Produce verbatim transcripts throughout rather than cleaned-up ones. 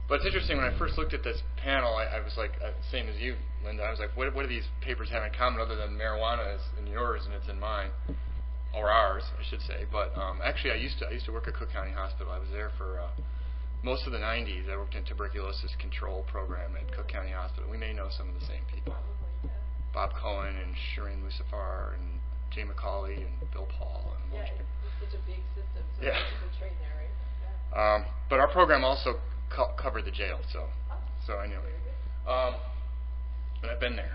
But it's interesting, when I first looked at this panel, I, I was like, uh, same as you, Linda, I was like, what, what do these papers have in common other than marijuana is in yours and it's in mine? Or ours, I should say. But um, actually, I used to I used to work at Cook County Hospital. I was there for uh, most of the nineties. I worked in tuberculosis control program at Cook County Hospital. We may know some of the same people. Bob Cohen and Shireen Musafar and Jay McCauley and Bill Paul. And yeah, it's, it's such a big system, so yeah. people train there, right? Yeah. Um, but our program also co- covered the jail, so so I knew it. Um, but I've been there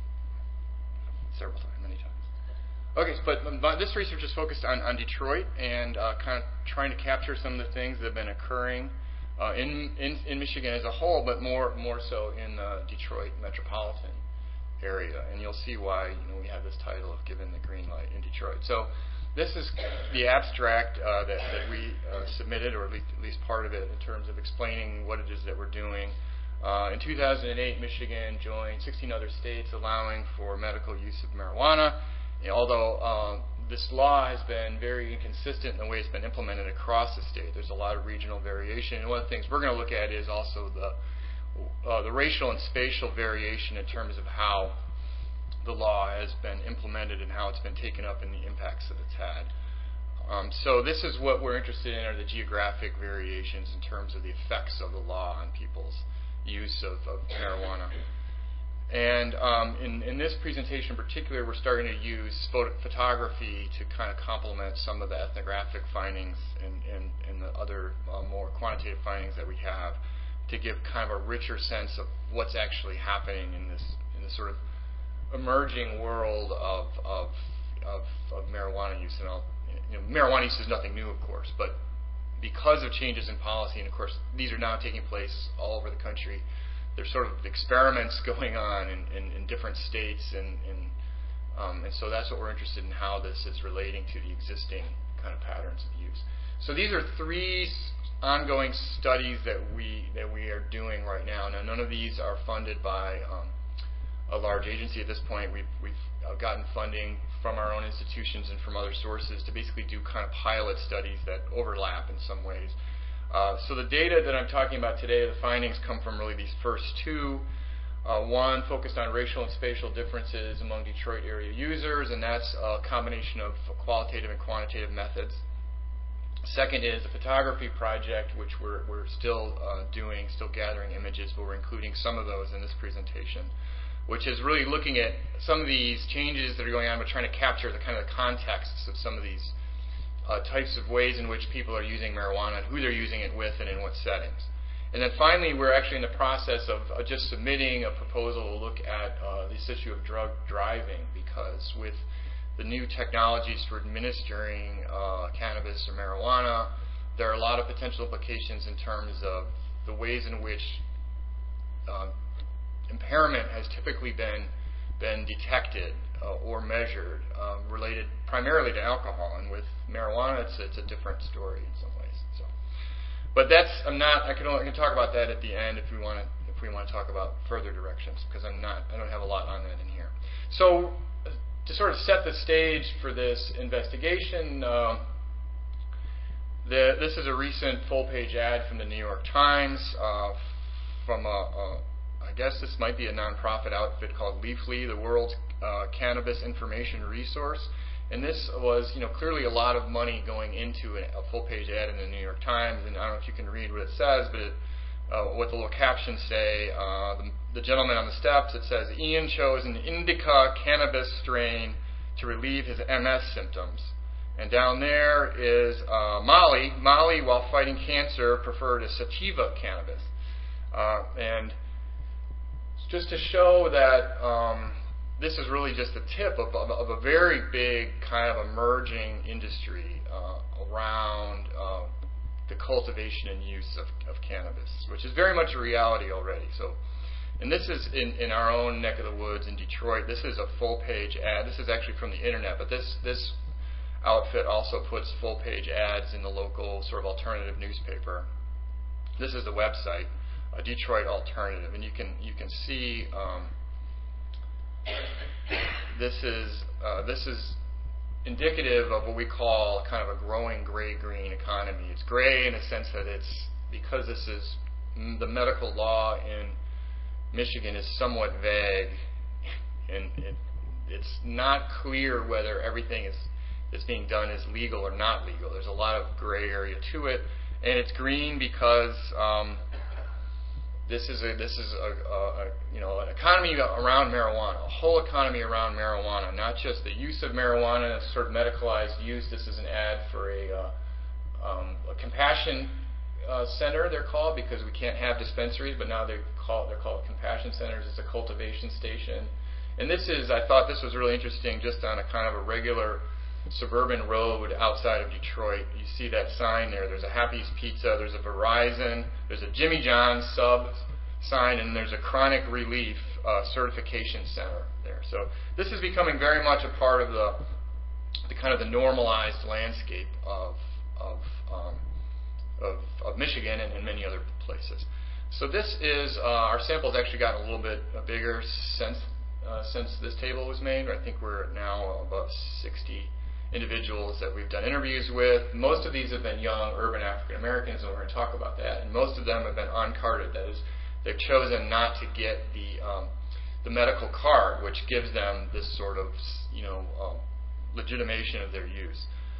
several times, many times. Okay, but my, this research is focused on, on Detroit and uh, kind of trying to capture some of the things that have been occurring uh, in, in in Michigan as a whole, but more more so in the Detroit metropolitan area. And you'll see why, you know, we have this title of "Given the Green Light in Detroit." So this is the abstract uh, that, that we uh, submitted, or at least, at least part of it, in terms of explaining what it is that we're doing. Uh, in two thousand eight, Michigan joined sixteen other states allowing for medical use of marijuana. Although uh, this law has been very inconsistent in the way it's been implemented across the state, there's a lot of regional variation. And one of the things we're going to look at is also the uh, the racial and spatial variation in terms of how the law has been implemented and how it's been taken up and the impacts that it's had. Um, so this is what we're interested in, are the geographic variations in terms of the effects of the law on people's use of, of marijuana. And um, in, in this presentation in particular, we're starting to use photo- photography to kind of complement some of the ethnographic findings and, and, and the other uh, more quantitative findings that we have, to give kind of a richer sense of what's actually happening in this in this sort of emerging world of of, of, of marijuana use. And I'll, you know, marijuana use is nothing new, of course, but because of changes in policy, and of course these are now taking place all over the country, there's sort of experiments going on in, in, in different states, and, and, um, and so that's what we're interested in, how this is relating to the existing kind of patterns of use. So these are three ongoing studies that we that we are doing right now. Now, none of these are funded by um, a large agency at this point. We've, we've uh, gotten funding from our own institutions and from other sources to basically do kind of pilot studies that overlap in some ways. Uh, so the data that I'm talking about today, the findings come from really these first two. Uh, one focused on racial and spatial differences among Detroit area users, and that's a combination of qualitative and quantitative methods. Second is the photography project, which we're, we're still uh, doing, still gathering images, but we're including some of those in this presentation, which is really looking at some of these changes that are going on, but trying to capture the kind of the contexts of some of these Uh, types of ways in which people are using marijuana and who they're using it with and in what settings. And then finally, we're actually in the process of uh, just submitting a proposal to look at uh, this issue of drug driving, because with the new technologies for administering uh, cannabis or marijuana, there are a lot of potential implications in terms of the ways in which uh, impairment has typically been been detected uh, or measured, uh, related primarily to alcohol, and with marijuana, it's it's a different story in some ways. So, but that's I'm not. I can only, I can talk about that at the end if we want to if we want to talk about further directions, because I'm not. I don't have a lot on that in here. So, uh, to sort of set the stage for this investigation, uh, the, this is a recent full-page ad from the New York Times uh, from a. a I guess this might be a nonprofit outfit called Leafly, the world's uh, cannabis information resource. And this was, you know, clearly a lot of money going into a, a full-page ad in the New York Times. And I don't know if you can read what it says, but it, uh, what the little captions say. Uh, the, the gentleman on the steps, it says, Ian chose an indica cannabis strain to relieve his M S symptoms. And down there is uh, Molly. Molly, while fighting cancer, preferred a sativa cannabis. Uh, and just to show that um, this is really just the tip of, of, of a very big kind of emerging industry uh, around uh, the cultivation and use of, of cannabis, which is very much a reality already. So, and this is in, in our own neck of the woods in Detroit. This is a full-page ad. This is actually from the internet, but this this outfit also puts full-page ads in the local sort of alternative newspaper. This is the website. A Detroit Alternative, and you can you can see um, this is uh, this is indicative of what we call kind of a growing gray-green economy. It's gray in the sense that it's because this is the medical law in Michigan is somewhat vague, and it, it's not clear whether everything is that's being done is legal or not legal. There's a lot of gray area to it, and it's green because um, this is a this is a, a, a you know an economy around marijuana, a whole economy around marijuana, not just the use of marijuana as sort of medicalized use. This is an ad for a, uh, um, a compassion uh, center, they're called, because we can't have dispensaries, but now they call they're called compassion centers. It's a cultivation station, and this is I thought this was really interesting, just on a kind of a regular suburban road outside of Detroit. You see that sign there. There's a Happy's Pizza, there's a Verizon, there's a Jimmy John's sub sign, and there's a Chronic Relief uh, certification center there. So this is becoming very much a part of the the kind of the normalized landscape of of um, of, of Michigan and, and many other places. So this is uh, our sample's actually gotten a little bit bigger since uh, since this table was made. I think we're now above sixty individuals that we've done interviews with. Most of these have been young urban African Americans, and we're going to talk about that. And most of them have been uncarded. That is, they've chosen not to get the um, the medical card, which gives them this sort of you know um, legitimation of their use.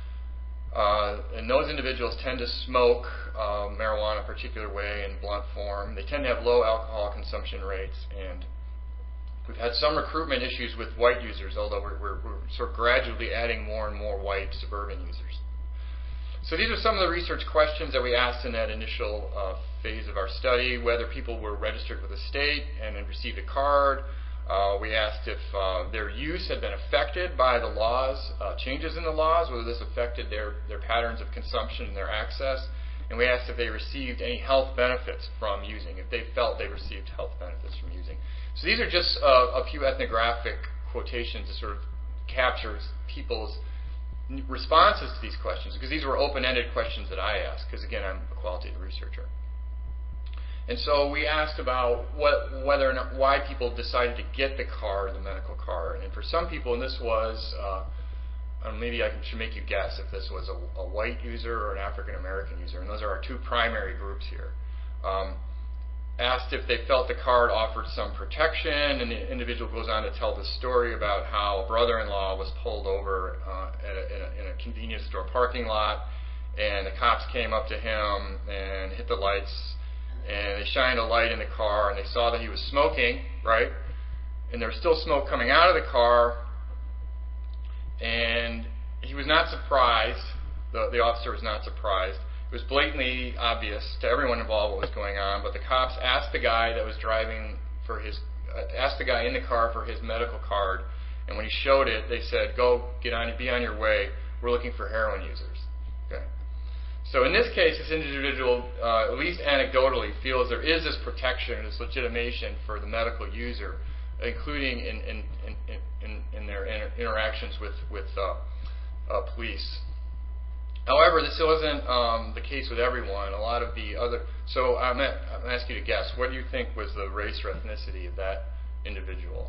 Uh, and those individuals tend to smoke uh, marijuana a particular way in blunt form. They tend to have low alcohol consumption rates, and we've had some recruitment issues with white users, although we're, we're, we're sort of gradually adding more and more white suburban users. So these are some of the research questions that we asked in that initial uh, phase of our study: whether people were registered with the state and had received a card. Uh, we asked if uh, their use had been affected by the laws, uh, changes in the laws, whether this affected their, their patterns of consumption and their access. And we asked if they received any health benefits from using, if they felt they received health benefits from using. So these are just uh, a few ethnographic quotations to sort of capture people's responses to these questions, because these were open-ended questions that I asked, because again, I'm a qualitative researcher. And so we asked about what, whether or not, why people decided to get the card, the medical card. And for some people, and this was, uh, uh, maybe I should make you guess if this was a, a white user or an African American user, and those are our two primary groups here. Um, asked if they felt the card offered some protection, and the individual goes on to tell the story about how a brother-in-law was pulled over uh, at a, in, a, in a convenience store parking lot, and the cops came up to him and hit the lights, and they shined a light in the car, and they saw that he was smoking, right? And there was still smoke coming out of the car, and he was not surprised. The, the officer was not surprised. It was blatantly obvious to everyone involved what was going on, but the cops asked the guy that was driving for his, uh, asked the guy in the car for his medical card, and when he showed it, they said, "Go, get on, be on your way. We're looking for heroin users." Okay. So in this case, this individual, uh, at least anecdotally, feels there is this protection, this legitimation for the medical user, including in in in, in, in their inter- interactions with with uh, uh, police. However, this wasn't um, the case with everyone. A lot of the other. So I'm going to ask you to guess. What do you think was the race or ethnicity of that individual?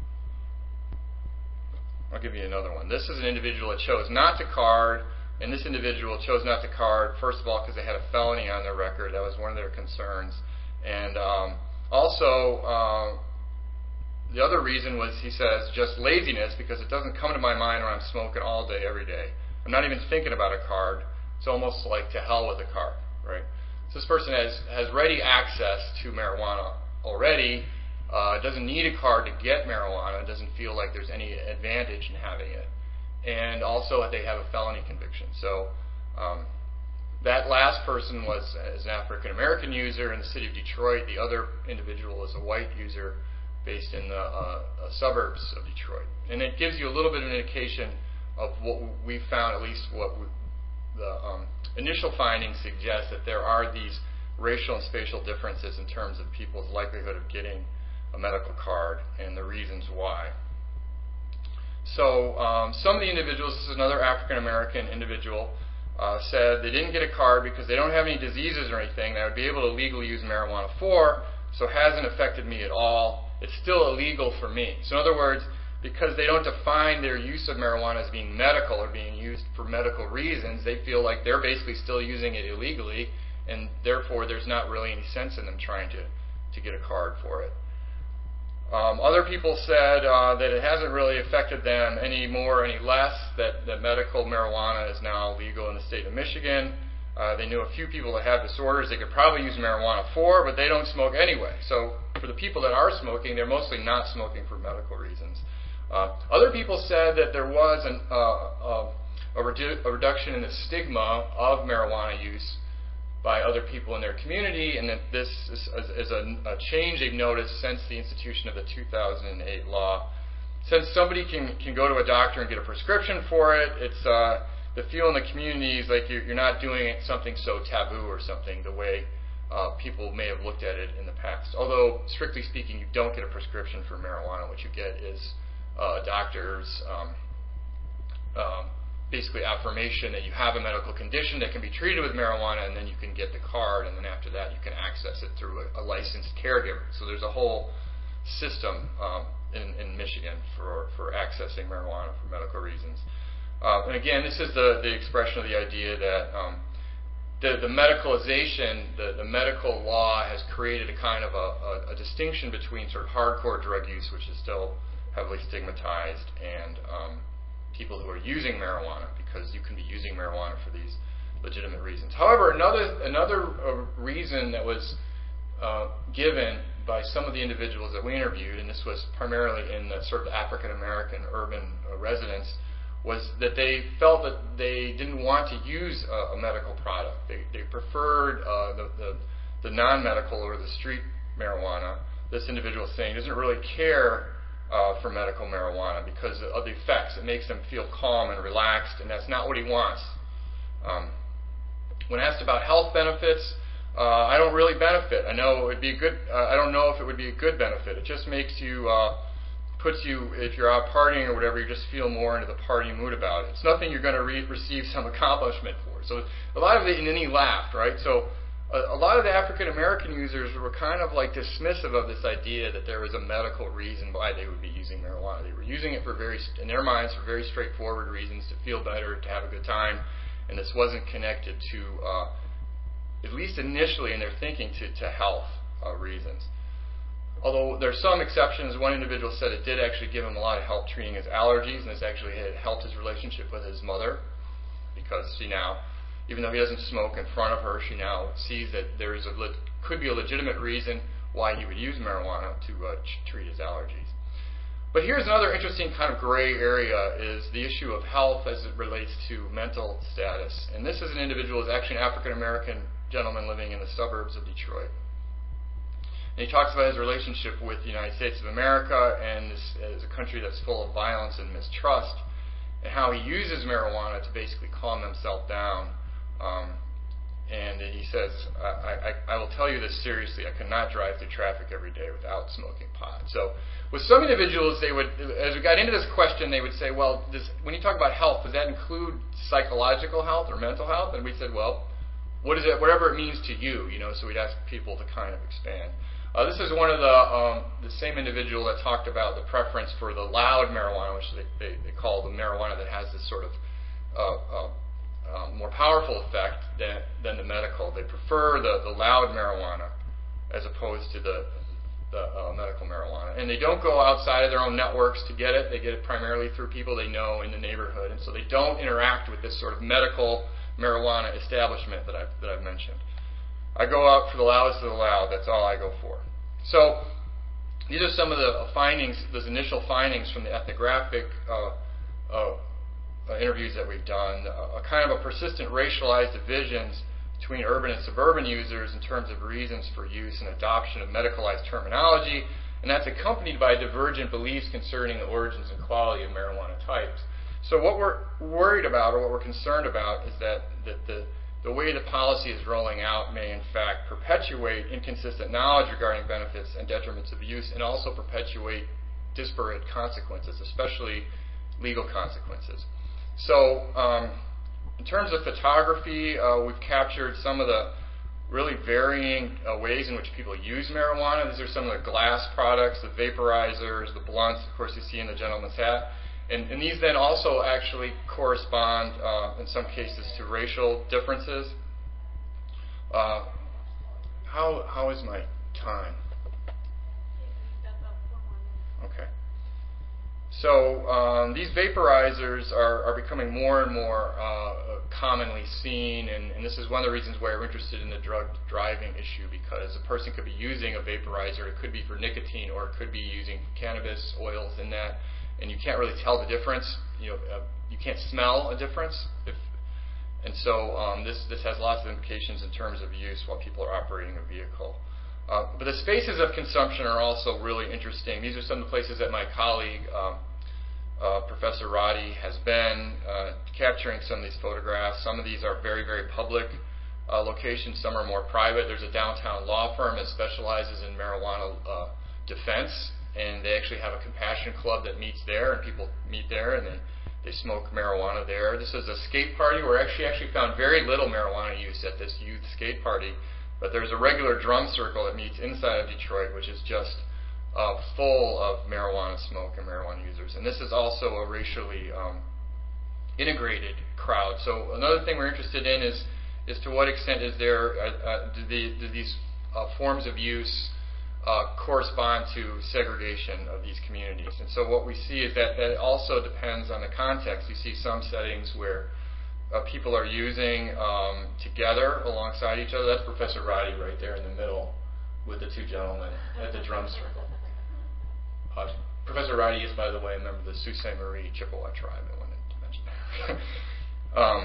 I'll give you another one. This is an individual that chose not to card, and this individual chose not to card, first of all, because they had a felony on their record. That was one of their concerns. And um, also, uh, the other reason was, he says, just laziness, because it doesn't come to my mind when I'm smoking all day, every day. I'm not even thinking about a card. It's almost like to hell with a card, right? So this person has, has ready access to marijuana already, uh, doesn't need a card to get marijuana, doesn't feel like there's any advantage in having it. And also they have a felony conviction. So um, that last person was is an African American user in the city of Detroit. The other individual is a white user based in the uh, uh, suburbs of Detroit. And it gives you a little bit of an indication of what we found, at least what we, the um, initial findings suggest, that there are these racial and spatial differences in terms of people's likelihood of getting a medical card and the reasons why. So um, some of the individuals, this is another African American individual, uh, said they didn't get a card because they don't have any diseases or anything that I would be able to legally use marijuana for, so it hasn't affected me at all. It's still illegal for me. So in other words, because they don't define their use of marijuana as being medical or being used for medical reasons, they feel like they're basically still using it illegally, and therefore there's not really any sense in them trying to, to get a card for it. Um, other people said uh, that it hasn't really affected them any more or any less, that, that medical marijuana is now legal in the state of Michigan. Uh, they knew a few people that have disorders they could probably use marijuana for, but they don't smoke anyway. So for the people that are smoking, they're mostly not smoking for medical reasons. Uh, other people said that there was an, uh, uh, a, redu- a reduction in the stigma of marijuana use by other people in their community, and that this is, is a, a change they've noticed since the institution of the two thousand eight law. Since somebody can, can go to a doctor and get a prescription for it, it's uh, the feel in the community is like you're, you're not doing it something so taboo or something the way uh, people may have looked at it in the past. Although, strictly speaking, you don't get a prescription for marijuana. What you get is uh, a doctor's um, um, basically affirmation that you have a medical condition that can be treated with marijuana, and then you can get the card, and then after that you can access it through a, a licensed caregiver. So there's a whole system um, in, in Michigan for, for accessing marijuana for medical reasons. Uh, and again, this is the, the expression of the idea that um, the, the medicalization, the, the medical law has created a kind of a, a, a distinction between sort of hardcore drug use, which is still heavily stigmatized, and um, people who are using marijuana, because you can be using marijuana for these legitimate reasons. However, another another uh, reason that was uh, given by some of the individuals that we interviewed, and this was primarily in the sort of African American urban uh, residents, was that they felt that they didn't want to use a, a medical product. They, they preferred uh, the, the, the non-medical or the street marijuana. This individual is saying doesn't really care Uh, for medical marijuana because of the effects. It makes them feel calm and relaxed, and that's not what he wants. Um, when asked about health benefits, uh, I don't really benefit. I know it would be a good. Uh, I don't know if it would be a good benefit. It just makes you, uh, puts you, if you're out partying or whatever, you just feel more into the party mood about it. It's nothing you're going to re- receive some accomplishment for. So a lot of it, and then he laughed, right? So. A lot of the African American users were kind of like dismissive of this idea that there was a medical reason why they would be using marijuana. They were using it for very, in their minds, for very straightforward reasons, to feel better, to have a good time, and this wasn't connected to, uh, at least initially in their thinking, to, to health uh, reasons. Although there's some exceptions. One individual said it did actually give him a lot of help treating his allergies, and this actually had helped his relationship with his mother, because she now, even though he doesn't smoke in front of her, she now sees that there is a le- could be a legitimate reason why he would use marijuana to uh, ch- treat his allergies. But here's another interesting kind of gray area, is the issue of health as it relates to mental status. And this is an individual who is actually an African-American gentleman living in the suburbs of Detroit. And he talks about his relationship with the United States of America and this as a country that's full of violence and mistrust, and how he uses marijuana to basically calm himself down. Um, and he says, I, I, I will tell you this seriously, I could not drive through traffic every day without smoking pot. So with some individuals, they would, as we got into this question, they would say, well, does, when you talk about health, does that include psychological health or mental health? And we said, well, what is it, whatever it means to you, you know, so we'd ask people to kind of expand. Uh, this is one of the, um, the same individual that talked about the preference for the loud marijuana, which they, they, they call the marijuana that has this sort of uh, uh, Um, more powerful effect than, than the medical. They prefer the, the loud marijuana as opposed to the, the uh, medical marijuana. And they don't go outside of their own networks to get it. They get it primarily through people they know in the neighborhood. And so they don't interact with this sort of medical marijuana establishment that I've, that I've mentioned. I go out for the loudest of the loud. That's all I go for. So these are some of the findings, those initial findings from the ethnographic uh, uh, Uh, interviews that we've done, uh, a kind of a persistent racialized divisions between urban and suburban users in terms of reasons for use and adoption of medicalized terminology, and that's accompanied by divergent beliefs concerning the origins and quality of marijuana types. So what we're worried about, or what we're concerned about, is that, that the, the way the policy is rolling out may in fact perpetuate inconsistent knowledge regarding benefits and detriments of use, and also perpetuate disparate consequences, especially legal consequences. So, um, in terms of photography, uh, we've captured some of the really varying uh, ways in which people use marijuana. These are some of the glass products, the vaporizers, the blunts, of course you see in the gentleman's hat. And, and these then also actually correspond, uh, in some cases, to racial differences. Uh, how how is my time? Okay. So um, these vaporizers are, are becoming more and more uh, commonly seen, and, and this is one of the reasons why we're interested in the drug driving issue, because a person could be using a vaporizer. It could be for nicotine, or it could be using cannabis oils in that, and you can't really tell the difference. You know, uh, you can't smell a difference. If, and so um, this this has lots of implications in terms of use while people are operating a vehicle. Uh, but the spaces of consumption are also really interesting. These are some of the places that my colleague, um, uh, Professor Roddy, has been uh, capturing some of these photographs. Some of these are very, very public uh, locations. Some are more private. There's a downtown law firm that specializes in marijuana uh, defense, and they actually have a compassion club that meets there, and people meet there, and they, they smoke marijuana there. This is a skate party where actually actually found very little marijuana use at this youth skate party. But there's a regular drum circle that meets inside of Detroit, which is just uh, full of marijuana smoke and marijuana users. And this is also a racially um, integrated crowd. So another thing we're interested in is is to what extent is there uh, uh, do, the, do these uh, forms of use uh, correspond to segregation of these communities? And so what we see is that that also depends on the context. You see some settings where Uh, people are using um, together alongside each other. That's Professor Roddy right there in the middle with the two gentlemen at the drum circle. Uh, Professor Roddy is, by the way, a member of the Sault Ste. Marie Chippewa tribe. I wanted to mention that. um,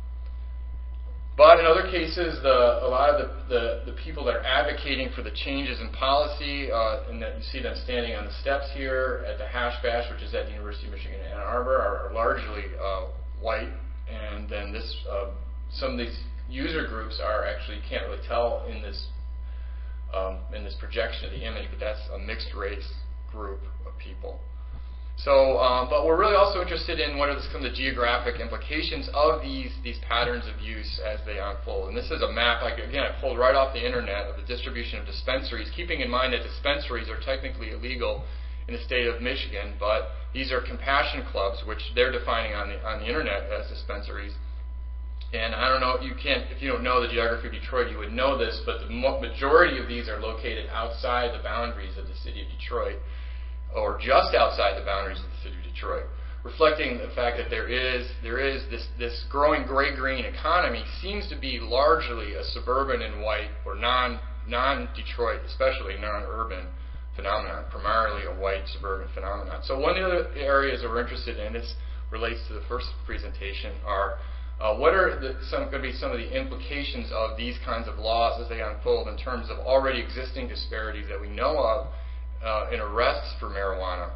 but in other cases, the, a lot of the, the, the people that are advocating for the changes in policy, uh, and that you see them standing on the steps here at the Hash Bash, which is at the University of Michigan Ann Arbor, are, are largely uh, white. And then this, uh, some of these user groups are actually, you can't really tell in this um, in this projection of the image, but that's a mixed race group of people. So, um, but we're really also interested in what are some of the geographic implications of these these patterns of use as they unfold. And this is a map, like, again, I pulled right off the internet of the distribution of dispensaries, keeping in mind that dispensaries are technically illegal in the state of Michigan, but these are compassion clubs, which they're defining on the on the internet as dispensaries. And I don't know, you can't, if you don't know the geography of Detroit, you would know this, but the mo- majority of these are located outside the boundaries of the city of Detroit, or just outside the boundaries of the city of Detroit, reflecting the fact that there is there is this this growing gray-green economy seems to be largely a suburban and white, or non non-Detroit, especially non-urban phenomenon, primarily a white suburban phenomenon. So one of the other areas that we're interested in, this relates to the first presentation, are uh, what are the, some, going to be some of the implications of these kinds of laws as they unfold in terms of already existing disparities that we know of uh, in arrests for marijuana.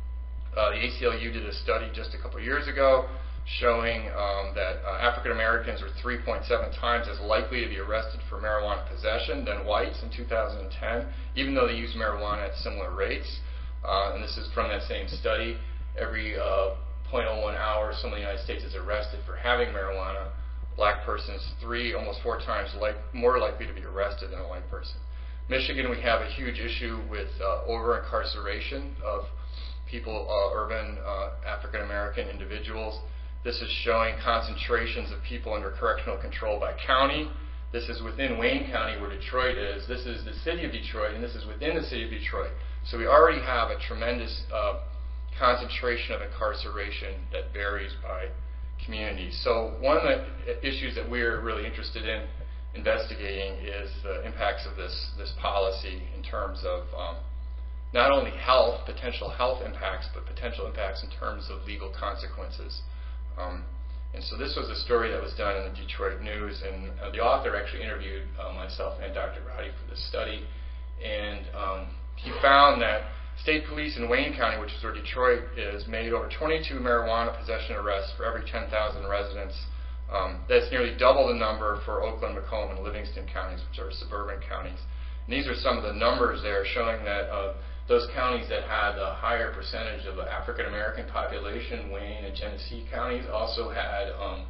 Uh, the A C L U did a study just a couple of years ago showing um, that uh, African Americans are three point seven times as likely to be arrested for marijuana possession than whites in two thousand ten, even though they use marijuana at similar rates. Uh, and this is from that same study. Every uh, zero point zero one hours, someone in the United States is arrested for having marijuana. A black person is three, almost four times like, more likely to be arrested than a white person. Michigan, we have a huge issue with uh, over-incarceration of people, uh, urban uh, African American individuals. This is showing concentrations of people under correctional control by county. This is within Wayne County, where Detroit is. This is the city of Detroit, and this is within the city of Detroit. So we already have a tremendous uh, concentration of incarceration that varies by communities. So one of the issues that we're really interested in investigating is the impacts of this, this policy in terms of um, not only health, potential health impacts, but potential impacts in terms of legal consequences. Um, and so this was a story that was done in the Detroit News, and uh, the author actually interviewed uh, myself and Doctor Roddy for this study, and um, he found that state police in Wayne County, which is where Detroit is, made over twenty-two marijuana possession arrests for every ten thousand residents. Um, that's nearly double the number for Oakland, Macomb, and Livingston counties, which are suburban counties. And these are some of the numbers there showing that uh, those counties that had a higher percentage of the African American population, Wayne and Genesee counties, also had um,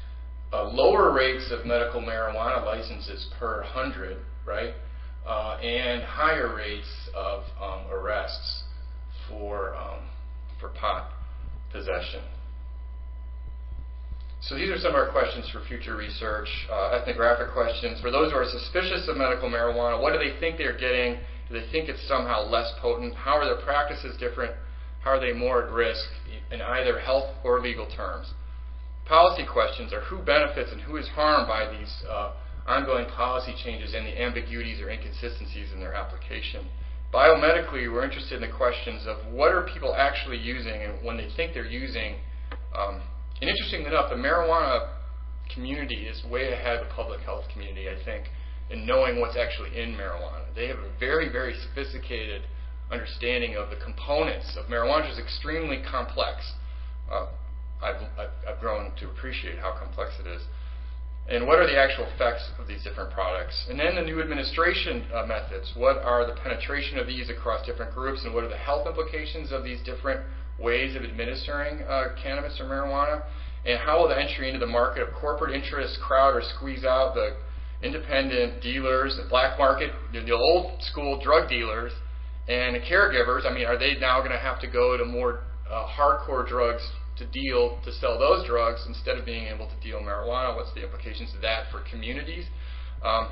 uh, lower rates of medical marijuana licenses per hundred, right, uh, and higher rates of um, arrests for um, for pot possession. So these are some of our questions for future research, uh, ethnographic questions. For those who are suspicious of medical marijuana, what do they think they're getting? Do they think it's somehow less potent? How are their practices different? How are they more at risk in either health or legal terms? Policy questions are who benefits and who is harmed by these uh, ongoing policy changes and the ambiguities or inconsistencies in their application. Biomedically, we're interested in the questions of what are people actually using and when they think they're using. Um, and interestingly enough, the marijuana community is way ahead of the public health community, I think, in knowing what's actually in marijuana. They have a very, very sophisticated understanding of the components of marijuana, which is extremely complex. Uh, I've, I've, I've grown to appreciate how complex it is. And what are the actual effects of these different products? And then the new administration uh, methods. What are the penetration of these across different groups, and what are the health implications of these different ways of administering uh, cannabis or marijuana? And how will the entry into the market of corporate interests crowd or squeeze out the independent dealers, the black market, the, the old school drug dealers, and the caregivers? I mean, are they now going to have to go to more uh, hardcore drugs to deal, to sell those drugs instead of being able to deal marijuana? What's the implications of that for communities? Um,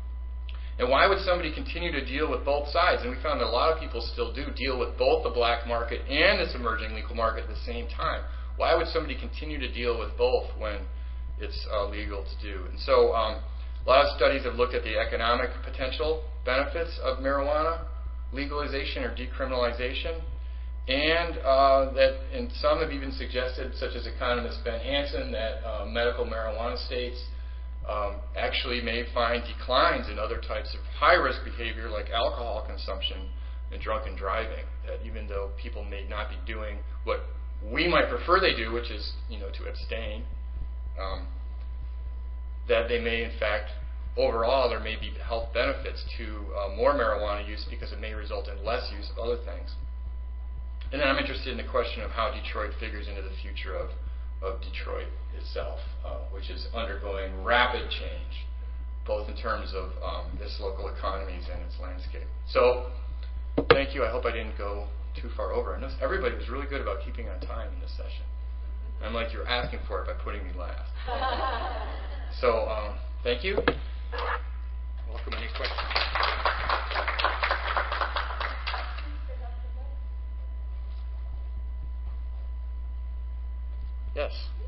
and why would somebody continue to deal with both sides? And we found that a lot of people still do deal with both the black market and this emerging legal market at the same time. Why would somebody continue to deal with both when it's uh, legal to do? And so um, a lot of studies have looked at the economic potential benefits of marijuana legalization or decriminalization. And uh, that, and some have even suggested, such as economist Ben Hansen, that uh, medical marijuana states um, actually may find declines in other types of high-risk behavior like alcohol consumption and drunken driving. That even though people may not be doing what we might prefer they do, which is, you know, to abstain, um, that they may, in fact, overall, there may be health benefits to uh, more marijuana use because it may result in less use of other things. And then I'm interested in the question of how Detroit figures into the future of, of Detroit itself, uh, which is undergoing rapid change, both in terms of um, its local economies and its landscape. So, thank you. I hope I didn't go too far over. I know everybody was really good about keeping on time in this session. I'm like, you're asking for it by putting me last. So, um, thank you. Welcome any questions. Yes.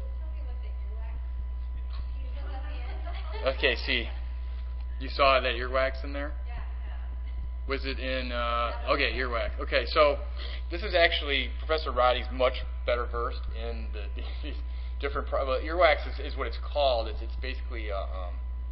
Okay, see. You saw that earwax in there? Was it in, uh, okay, earwax. Okay, so this is actually, Professor Roddy's much better versed in the, these different, pro- well, earwax is, is what it's called. It's, it's basically, a, um,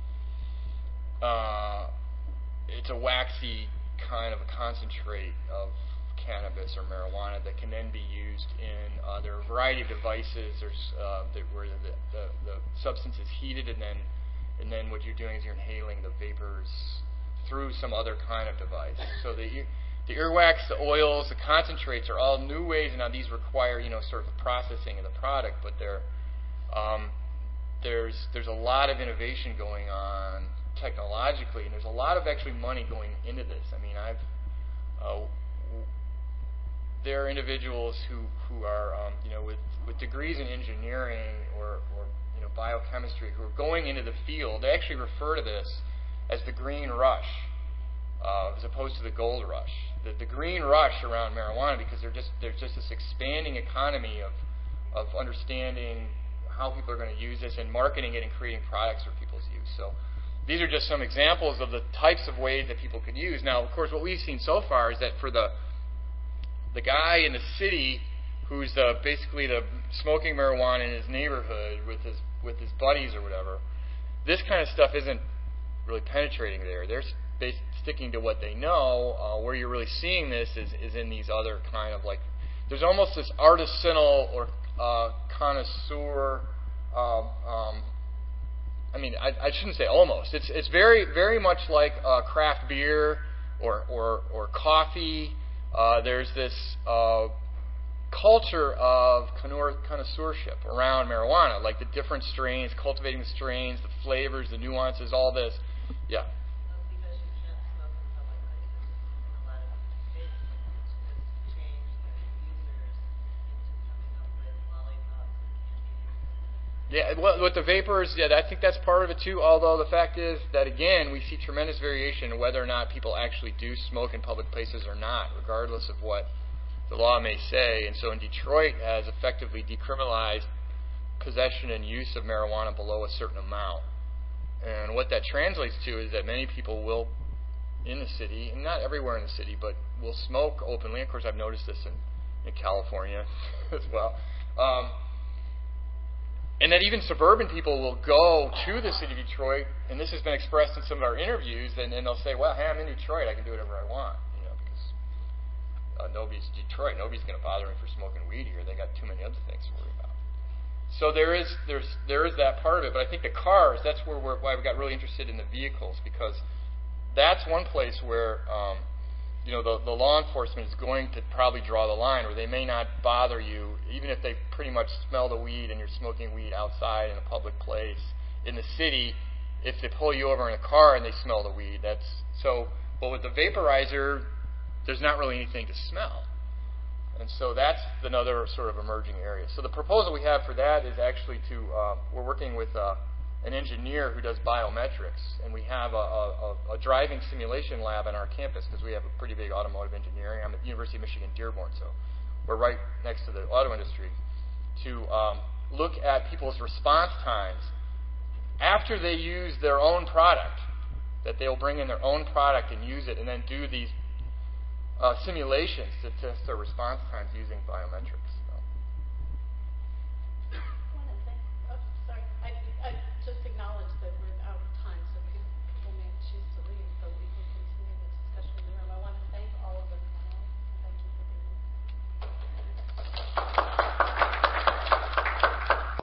uh, it's a waxy kind of a concentrate of cannabis or marijuana that can then be used in uh, there are a variety of devices. There's uh, that where the, the, the substance is heated, and then and then what you're doing is you're inhaling the vapors through some other kind of device. So the the earwax, the oils, the concentrates are all new ways. Now these require, you know, sort of the processing of the product, but they're um, there's there's a lot of innovation going on technologically, and there's a lot of actually money going into this. I mean, I've uh, there are individuals who, who are, um, you know, with, with degrees in engineering or, or, you know, biochemistry who are going into the field. They actually refer to this as the green rush, uh, as opposed to the gold rush. The, the green rush around marijuana, because they're just, there's just this expanding economy of, of understanding how people are going to use this and marketing it and creating products for people's use. So these are just some examples of the types of ways that people can use. Now, of course, what we've seen so far is that for the the guy in the city who's uh, basically the smoking marijuana in his neighborhood with his with his buddies or whatever, this kind of stuff isn't really penetrating there. They're st- sticking to what they know. Uh, where you're really seeing this is, is in these other kind of like, there's almost this artisanal or uh, connoisseur. Uh, um, I mean, I, I shouldn't say almost. It's it's very very much like uh, craft beer or or, or coffee. Uh, there's this uh, culture of connoisseurship around marijuana, like the different strains, cultivating the strains, the flavors, the nuances, all this. Yeah. Yeah, well, with the vapors, yeah, I think that's part of it too. Although the fact is that again, we see tremendous variation in whether or not people actually do smoke in public places or not, regardless of what the law may say. And so, in Detroit, has effectively decriminalized possession and use of marijuana below a certain amount. And what that translates to is that many people will, in the city, and not everywhere in the city, but will smoke openly. Of course, I've noticed this in, in California as well. Um, and that even suburban people will go to the city of Detroit, and this has been expressed in some of our interviews, and, and they'll say, well, hey, I'm in Detroit, I can do whatever I want, you know, because uh, nobody's Detroit, nobody's going to bother me for smoking weed here. They got too many other things to worry about. So there is there's there is that part of it, but I think the cars, that's where we're, why we got really interested in the vehicles, because that's one place where um, you know the, the law enforcement is going to probably draw the line, where they may not bother you, even if they pretty much smell the weed and you're smoking weed outside in a public place. In the city, if they pull you over in a car and they smell the weed, that's so. But with the vaporizer, there's not really anything to smell. And so that's another sort of emerging area. So the proposal we have for that is actually to, uh, we're working with uh, an engineer who does biometrics, and we have a, a, a driving simulation lab on our campus because we have a pretty big automotive engineering. I'm at the University of Michigan Dearborn, so we're right next to the auto industry, to um, look at people's response times after they use their own product, that they'll bring in their own product and use it and then do these Uh, simulations to test their response times using biometrics.